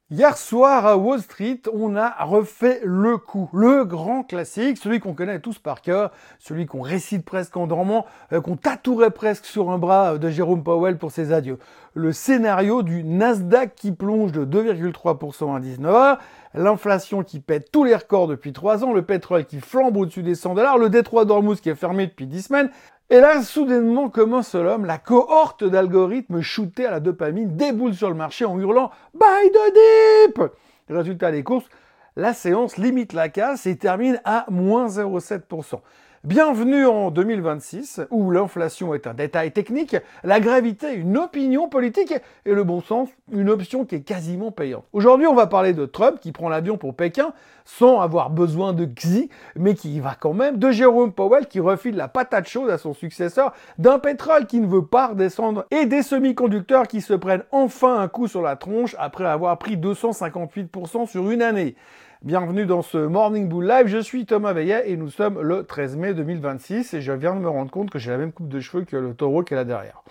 Hier soir à Wall Street, on a refait le coup, le grand classique, celui qu'on connaît tous par cœur, celui qu'on récite presque en dormant, qu'on tatouerait presque sur un bras de Jérôme Powell pour ses adieux. Le scénario du Nasdaq qui plonge de 2,3% à 19 heures, l'inflation qui pète tous les records depuis 3 ans, le pétrole qui flambe au-dessus des $100, le détroit d'Ormuz qui est fermé depuis 10 semaines. Et là, soudainement, comme un seul homme, la cohorte d'algorithmes shootée à la dopamine déboule sur le marché en hurlant « Buy the dip !» Résultat des courses, la séance limite la casse et termine à moins 0,7%. Bienvenue en 2026, où l'inflation est un détail technique, la gravité une opinion politique et le bon sens une option qui est quasiment payante. Aujourd'hui, on va parler de Trump qui prend l'avion pour Pékin sans avoir besoin de Xi, mais qui y va quand même, de Jérôme Powell qui refile la patate chaude à son successeur, d'un pétrole qui ne veut pas redescendre et des semi-conducteurs qui se prennent enfin un coup sur la tronche après avoir pris 258% sur une année. Bienvenue dans ce Morning Bull Live, je suis Thomas Veillet et nous sommes le 13 mai 2026 et je viens de me rendre compte que j'ai la même coupe de cheveux que le taureau qui est là derrière.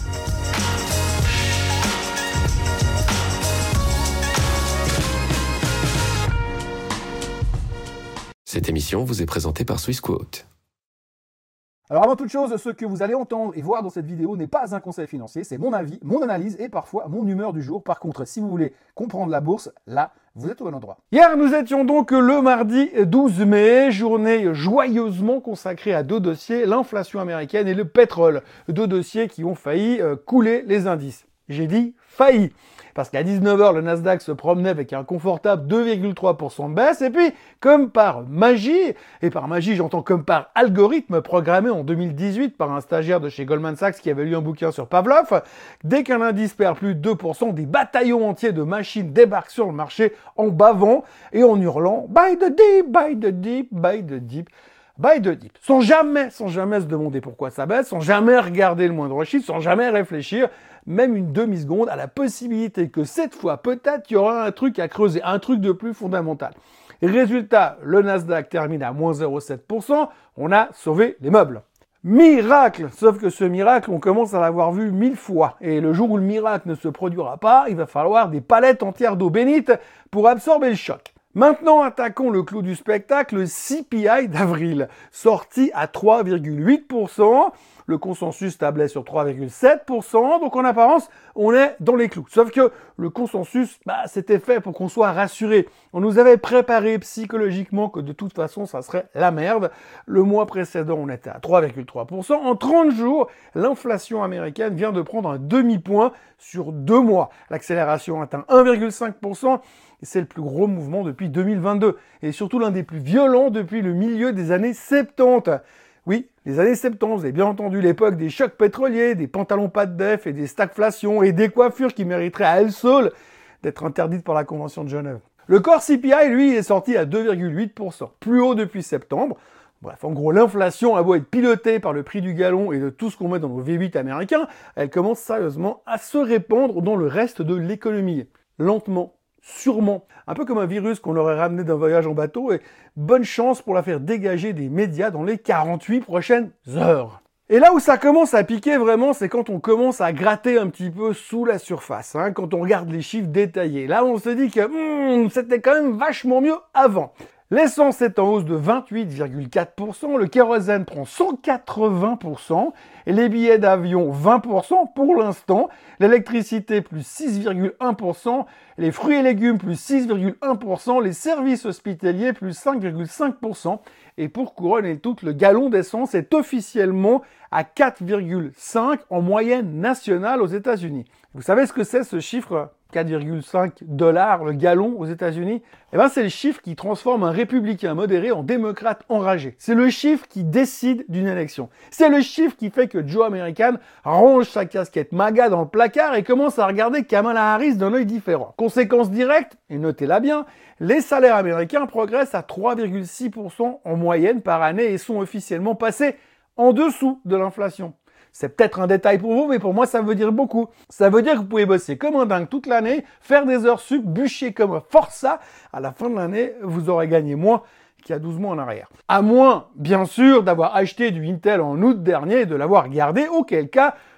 Cette émission vous est présentée par Swissquote. Alors avant toute chose, ce que vous allez entendre et voir dans cette vidéo n'est pas un conseil financier, c'est mon avis, mon analyse et parfois mon humeur du jour. Par contre, si vous voulez comprendre la bourse, là, vous êtes au bon endroit. Hier, nous étions donc le mardi 12 mai, journée joyeusement consacrée à deux dossiers, l'inflation américaine et le pétrole. Deux dossiers qui ont failli couler les indices. J'ai dit failli. Parce qu'à 19h, le Nasdaq se promenait avec un confortable 2,3% de baisse. Et puis, comme par magie, et par magie, j'entends comme par algorithme programmé en 2018 par un stagiaire de chez Goldman Sachs qui avait lu un bouquin sur Pavlov, dès qu'un indice perd plus de 2%, des bataillons entiers de machines débarquent sur le marché en bavant et en hurlant « Buy the dip, buy the dip, buy the dip ». Buy the dip, sans jamais se demander pourquoi ça baisse, sans jamais regarder le moindre chiffre, sans jamais réfléchir, même une demi-seconde, à la possibilité que cette fois, peut-être, il y aura un truc à creuser, un truc de plus fondamental. Et résultat, le Nasdaq termine à moins 0,7%, on a sauvé les meubles. Miracle! Sauf que ce miracle, on commence à l'avoir vu 1000 fois. Et le jour où le miracle ne se produira pas, il va falloir des palettes entières d'eau bénite pour absorber le choc. Maintenant, attaquons le clou du spectacle, le CPI d'avril, sorti à 3,8%. Le consensus tablait sur 3,7%. Donc, en apparence, on est dans les clous. Sauf que le consensus, c'était fait pour qu'on soit rassuré. On nous avait préparé psychologiquement que de toute façon, ça serait la merde. Le mois précédent, on était à 3,3%. En 30 jours, l'inflation américaine vient de prendre un demi-point sur 2 mois. L'accélération atteint 1,5%. Et c'est le plus gros mouvement depuis 2022. Et surtout l'un des plus violents depuis le milieu des années 70. Oui, les années 70, vous avez bien entendu l'époque des chocs pétroliers, des pantalons pas de def et des stagflations et des coiffures qui mériteraient à elles seules d'être interdites par la Convention de Genève. Le core CPI, lui, est sorti à 2,8%, plus haut depuis septembre. Bref, en gros, l'inflation a beau être pilotée par le prix du gallon et de tout ce qu'on met dans nos V8 américains, elle commence sérieusement à se répandre dans le reste de l'économie. Lentement. Sûrement. Un peu comme un virus qu'on aurait ramené d'un voyage en bateau et bonne chance pour la faire dégager des médias dans les 48 prochaines heures. Et là où ça commence à piquer vraiment, c'est quand on commence à gratter un petit peu sous la surface, quand on regarde les chiffres détaillés. Là, on se dit que c'était quand même vachement mieux avant. L'essence est en hausse de 28,4%, le kérosène prend 180%, et les billets d'avion 20% pour l'instant, l'électricité plus 6,1%, les fruits et légumes plus 6,1%, les services hospitaliers plus 5,5%, et pour couronner tout, le gallon d'essence est officiellement à 4,5 en moyenne nationale aux États-Unis. Vous savez ce que c'est ce chiffre ? 4,5 $ le gallon aux États-Unis, c'est le chiffre qui transforme un républicain modéré en démocrate enragé. C'est le chiffre qui décide d'une élection. C'est le chiffre qui fait que Joe American range sa casquette MAGA dans le placard et commence à regarder Kamala Harris d'un œil différent. Conséquence directe, et notez-la bien, les salaires américains progressent à 3,6% en moyenne par année et sont officiellement passés en dessous de l'inflation. C'est peut-être un détail pour vous, mais pour moi, ça veut dire beaucoup. Ça veut dire que vous pouvez bosser comme un dingue toute l'année, faire des heures sup, bûcher comme un forçat. À la fin de l'année, vous aurez gagné moins qu'il y a 12 mois en arrière. À moins, bien sûr, d'avoir acheté du Intel en août dernier et de l'avoir gardé, auquel cas,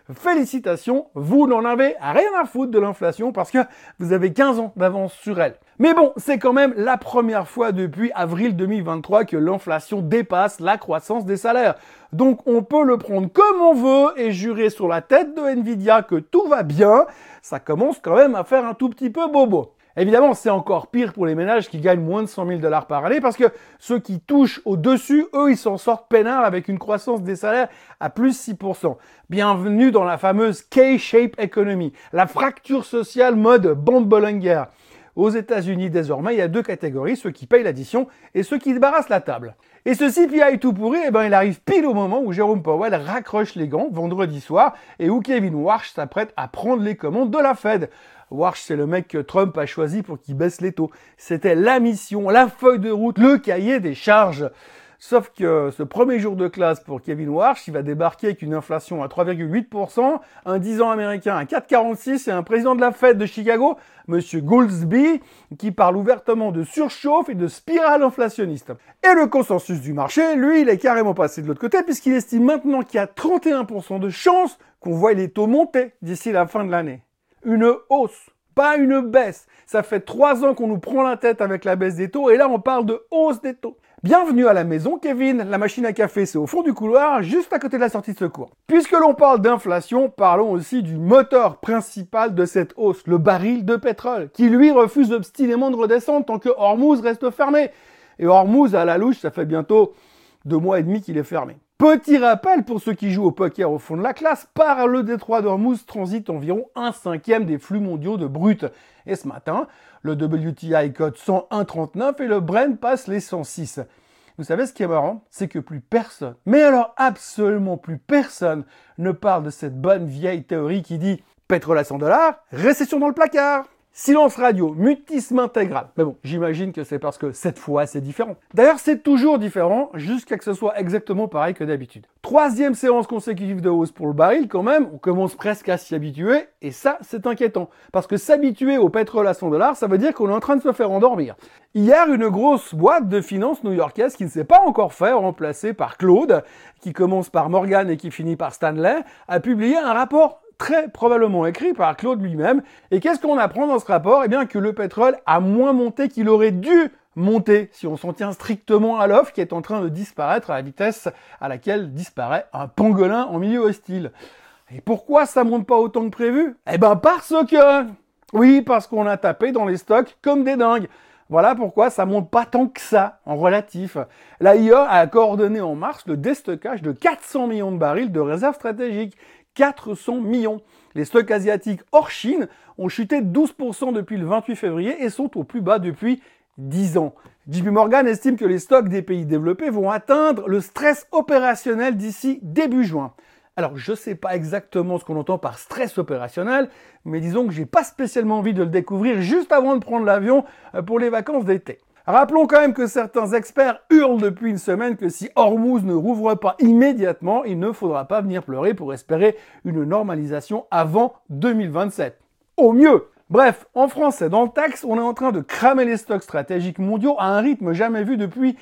félicitations, vous n'en avez rien à foutre de l'inflation parce que vous avez 15 ans d'avance sur elle. Mais bon, c'est quand même la première fois depuis avril 2023 que l'inflation dépasse la croissance des salaires. Donc on peut le prendre comme on veut et jurer sur la tête de Nvidia que tout va bien, ça commence quand même à faire un tout petit peu bobo. Évidemment, c'est encore pire pour les ménages qui gagnent moins de 100 000 $ par année parce que ceux qui touchent au-dessus, eux, ils s'en sortent peinard avec une croissance des salaires à plus 6%. Bienvenue dans la fameuse K-shape economy, la fracture sociale mode bombe Bollinger. Aux États-Unis, désormais, il y a 2 catégories, ceux qui payent l'addition et ceux qui débarrassent la table. Et ce CPI tout pourri, il arrive pile au moment où Jérôme Powell raccroche les gants vendredi soir et où Kevin Warsh s'apprête à prendre les commandes de la Fed. Warsh, c'est le mec que Trump a choisi pour qu'il baisse les taux. C'était la mission, la feuille de route, le cahier des charges. Sauf que ce premier jour de classe pour Kevin Warsh, il va débarquer avec une inflation à 3,8%, un 10 ans américain à 4,46% et un président de la Fed de Chicago, Monsieur Goolsbee, qui parle ouvertement de surchauffe et de spirale inflationniste. Et le consensus du marché, lui, il est carrément passé de l'autre côté puisqu'il estime maintenant qu'il y a 31% de chances qu'on voie les taux monter d'ici la fin de l'année. Une hausse, pas une baisse. Ça fait 3 ans qu'on nous prend la tête avec la baisse des taux et là on parle de hausse des taux. Bienvenue à la maison, Kevin. La machine à café, c'est au fond du couloir, juste à côté de la sortie de secours. Puisque l'on parle d'inflation, parlons aussi du moteur principal de cette hausse, le baril de pétrole, qui lui refuse obstinément de redescendre tant que Hormuz reste fermé. Et Hormuz, à la louche, ça fait bientôt 2 mois et demi qu'il est fermé. Petit rappel pour ceux qui jouent au poker au fond de la classe, par le détroit d'Hormuz transite environ 1/5 des flux mondiaux de brut. Et ce matin, le WTI cote 101,39 et le Brent passe les 106. Vous savez ce qui est marrant? C'est que plus personne, mais alors absolument plus personne, ne parle de cette bonne vieille théorie qui dit pétrole à 100 $, récession dans le placard. Silence radio, mutisme intégral. Mais bon, j'imagine que c'est parce que cette fois, c'est différent. D'ailleurs, c'est toujours différent, jusqu'à que ce soit exactement pareil que d'habitude. 3e séance consécutive de hausse pour le baril, quand même, on commence presque à s'y habituer, et ça, c'est inquiétant. Parce que s'habituer au pétrole à 100 $, ça veut dire qu'on est en train de se faire endormir. Hier, une grosse boîte de finance new-yorkaise qui ne s'est pas encore fait remplacer par Claude, qui commence par Morgan et qui finit par Stanley, a publié un rapport très probablement écrit par Claude lui-même. Et qu'est-ce qu'on apprend dans ce rapport? Eh bien que le pétrole a moins monté qu'il aurait dû monter si on s'en tient strictement à l'offre qui est en train de disparaître à la vitesse à laquelle disparaît un pangolin en milieu hostile. Et pourquoi ça monte pas autant que prévu? Eh ben parce que... Oui, parce qu'on a tapé dans les stocks comme des dingues. Voilà pourquoi ça monte pas tant que ça, en relatif. L'AIA a coordonné en mars le déstockage de 400 millions de barils de réserves stratégiques. 400 millions. Les stocks asiatiques hors Chine ont chuté de 12% depuis le 28 février et sont au plus bas depuis 10 ans. JP Morgan estime que les stocks des pays développés vont atteindre le stress opérationnel d'ici début juin. Alors, je sais pas exactement ce qu'on entend par stress opérationnel, mais disons que j'ai pas spécialement envie de le découvrir juste avant de prendre l'avion pour les vacances d'été. Rappelons quand même que certains experts hurlent depuis une semaine que si Hormuz ne rouvre pas immédiatement, il ne faudra pas venir pleurer pour espérer une normalisation avant 2027. Au mieux! Bref, en français, dans le texte, on est en train de cramer les stocks stratégiques mondiaux à un rythme jamais vu depuis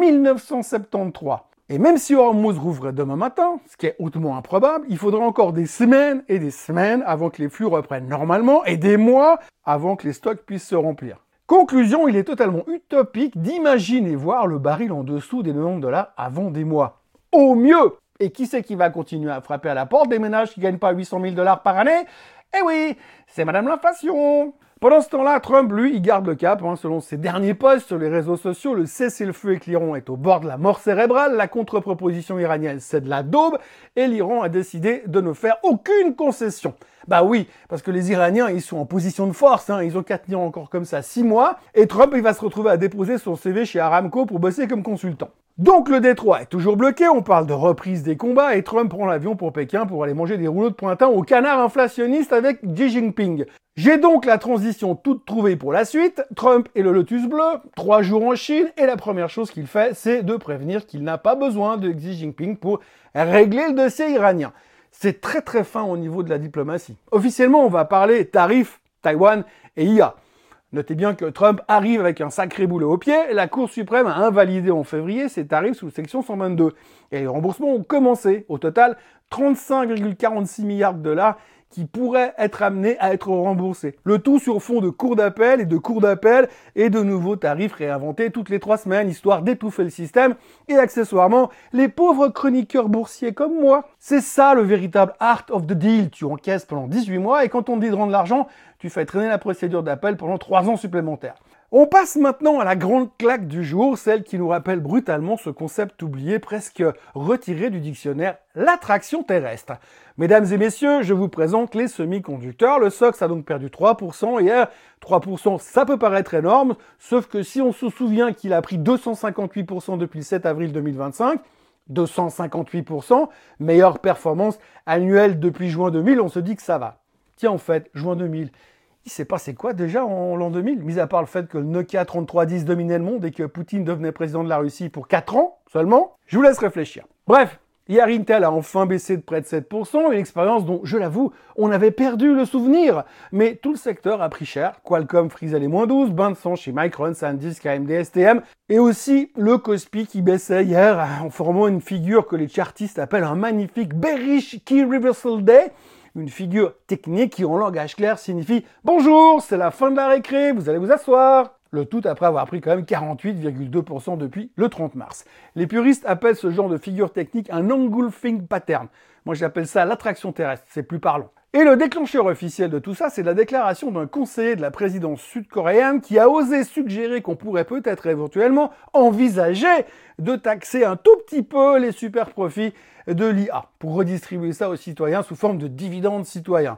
1973. Et même si Hormuz rouvrait demain matin, ce qui est hautement improbable, il faudra encore des semaines et des semaines avant que les flux reprennent normalement et des mois avant que les stocks puissent se remplir. Conclusion, il est totalement utopique d'imaginer voir le baril en dessous des 90 $ avant des mois. Au mieux! Et qui c'est qui va continuer à frapper à la porte des ménages qui gagnent pas 800 000 $ par année? Eh oui, c'est Madame l'inflation! Pendant ce temps-là, Trump, lui, il garde le cap. Selon ses derniers posts sur les réseaux sociaux, le cessez-le-feu avec l'Iran est au bord de la mort cérébrale, la contre-proposition iranienne, c'est de la daube, et l'Iran a décidé de ne faire aucune concession. Bah oui, parce que les Iraniens, ils sont en position de force, ils ont qu'à tenir encore comme ça 6 mois, et Trump, il va se retrouver à déposer son CV chez Aramco pour bosser comme consultant. Donc le détroit est toujours bloqué, on parle de reprise des combats, et Trump prend l'avion pour Pékin pour aller manger des rouleaux de printemps au canard inflationniste avec Xi Jinping. J'ai donc la transition toute trouvée pour la suite, Trump et le lotus bleu, 3 jours en Chine, et la première chose qu'il fait, c'est de prévenir qu'il n'a pas besoin de Xi Jinping pour régler le dossier iranien. C'est très très fin au niveau de la diplomatie. Officiellement, on va parler tarifs, Taïwan et IA. Notez bien que Trump arrive avec un sacré boulot au pied. La Cour suprême a invalidé en février ces tarifs sous section 122. Et les remboursements ont commencé. Au total, 35,46 milliards de dollars qui pourraient être amenés à être remboursés. Le tout sur fond de cours d'appel et de nouveaux tarifs réinventés toutes les 3 semaines, histoire d'étouffer le système et accessoirement les pauvres chroniqueurs boursiers comme moi. C'est ça le véritable art of the deal. Tu encaisses pendant 18 mois et quand on te dit de rendre l'argent, tu fais traîner la procédure d'appel pendant 3 ans supplémentaires. On passe maintenant à la grande claque du jour, celle qui nous rappelle brutalement ce concept oublié, presque retiré du dictionnaire, l'attraction terrestre. Mesdames et messieurs, je vous présente les semi-conducteurs. Le SOX a donc perdu 3% hier. 3%, ça peut paraître énorme, sauf que si on se souvient qu'il a pris 258% depuis le 7 avril 2025, 258%, meilleure performance annuelle depuis juin 2000, on se dit que ça va. Tiens, en fait, juin 2000, il s'est passé quoi déjà en l'an 2000, mis à part le fait que le Nokia 3310 dominait le monde et que Poutine devenait président de la Russie pour 4 ans seulement? Je vous laisse réfléchir. Bref, hier Intel a enfin baissé de près de 7%, une expérience dont, je l'avoue, on avait perdu le souvenir. Mais tout le secteur a pris cher. Qualcomm frisait les -12, bain de sang chez Micron, SanDisk, AMD, STM, et aussi le Kospi qui baissait hier en formant une figure que les chartistes appellent un magnifique bearish key reversal day. Une figure technique qui, en langage clair, signifie « Bonjour, c'est la fin de la récré, vous allez vous asseoir ». Le tout après avoir pris quand même 48,2% depuis le 30 mars. Les puristes appellent ce genre de figure technique un engulfing pattern. Moi, j'appelle ça l'attraction terrestre, c'est plus parlant. Et le déclencheur officiel de tout ça, c'est la déclaration d'un conseiller de la présidence sud-coréenne qui a osé suggérer qu'on pourrait peut-être éventuellement envisager de taxer un tout petit peu les super profits de l'IA pour redistribuer ça aux citoyens sous forme de dividendes citoyens.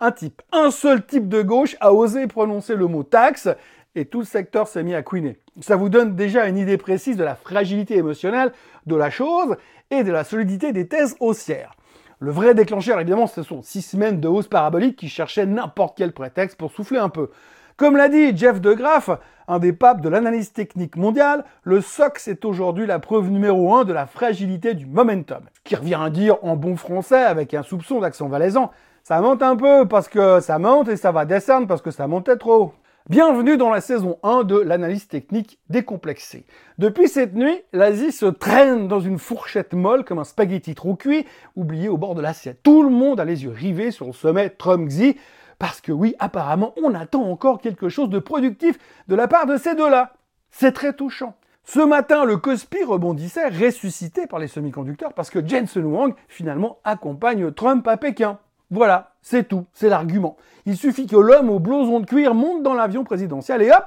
Un seul type de gauche a osé prononcer le mot taxe et tout le secteur s'est mis à couiner. Ça vous donne déjà une idée précise de la fragilité émotionnelle de la chose et de la solidité des thèses haussières. Le vrai déclencheur, évidemment, ce sont 6 semaines de hausse parabolique qui cherchaient n'importe quel prétexte pour souffler un peu. Comme l'a dit Jeff de Graaf, un des papes de l'analyse technique mondiale, le SOX est aujourd'hui la preuve numéro 1 de la fragilité du momentum. Ce qui revient à dire en bon français, avec un soupçon d'accent valaisan, ça monte un peu parce que ça monte et ça va descendre parce que ça montait trop. Bienvenue dans la saison 1 de l'analyse technique décomplexée. Depuis cette nuit, l'Asie se traîne dans une fourchette molle comme un spaghetti trop cuit, oublié au bord de l'assiette. Tout le monde a les yeux rivés sur le sommet Trump-Xi, parce que oui, apparemment, on attend encore quelque chose de productif de la part de ces deux-là. C'est très touchant. Ce matin, le Kospi rebondissait, ressuscité par les semi-conducteurs, parce que Jensen Huang, finalement, accompagne Trump à Pékin. Voilà, c'est tout, c'est l'argument. Il suffit que l'homme au blouson de cuir monte dans l'avion présidentiel et hop,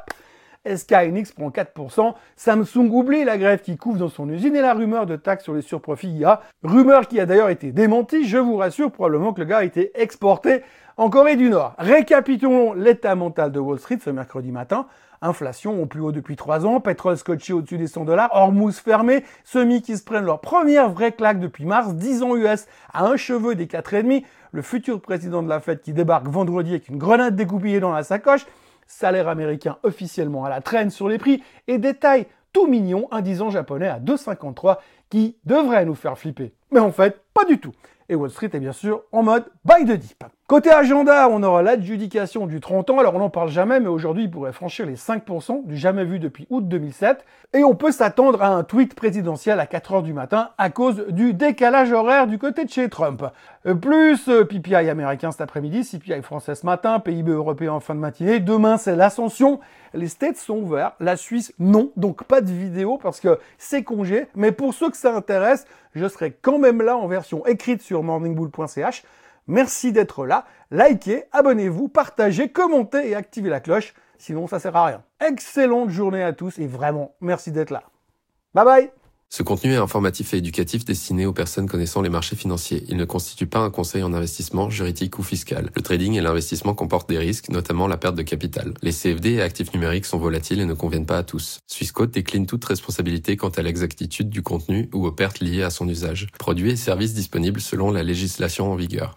SK Hynix prend 4%, Samsung oublie la grève qui couvre dans son usine et la rumeur de taxe sur les surprofits IA, rumeur qui a d'ailleurs été démentie, je vous rassure, probablement que le gars a été exporté en Corée du Nord. Récapitulons l'état mental de Wall Street ce mercredi matin. Inflation au plus haut depuis 3 ans, pétrole scotché au-dessus des $100, Hormuz fermé, semis qui se prennent leur première vraie claque depuis mars, 10 ans US à un cheveu des 4,5, le futur président de la Fed qui débarque vendredi avec une grenade découpillée dans la sacoche, salaire américain officiellement à la traîne sur les prix, et détail tout mignon, un 10 ans japonais à 2,53 qui devrait nous faire flipper. Mais en fait, pas du tout. Et Wall Street est bien sûr en mode buy the dip. Côté agenda, on aura l'adjudication du 30 ans. Alors on n'en parle jamais, mais aujourd'hui il pourrait franchir les 5%, du jamais vu depuis août 2007. Et on peut s'attendre à un tweet présidentiel à 4h du matin à cause du décalage horaire du côté de chez Trump. Plus PPI américain cet après-midi, CPI français ce matin, PIB européen en fin de matinée. Demain c'est l'ascension. Les States sont ouverts, la Suisse non, donc pas de vidéo parce que c'est congé. Mais pour ceux que ça intéresse, je serai quand même là en version écrite sur morningbull.ch. Merci d'être là, likez, abonnez-vous, partagez, commentez et activez la cloche, sinon ça sert à rien. Excellente journée à tous et vraiment merci d'être là. Bye bye. Ce contenu est informatif et éducatif destiné aux personnes connaissant les marchés financiers. Il ne constitue pas un conseil en investissement, juridique ou fiscal. Le trading et l'investissement comportent des risques, notamment la perte de capital. Les CFD et actifs numériques sont volatiles et ne conviennent pas à tous. Swissquote décline toute responsabilité quant à l'exactitude du contenu ou aux pertes liées à son usage. Produits et services disponibles selon la législation en vigueur.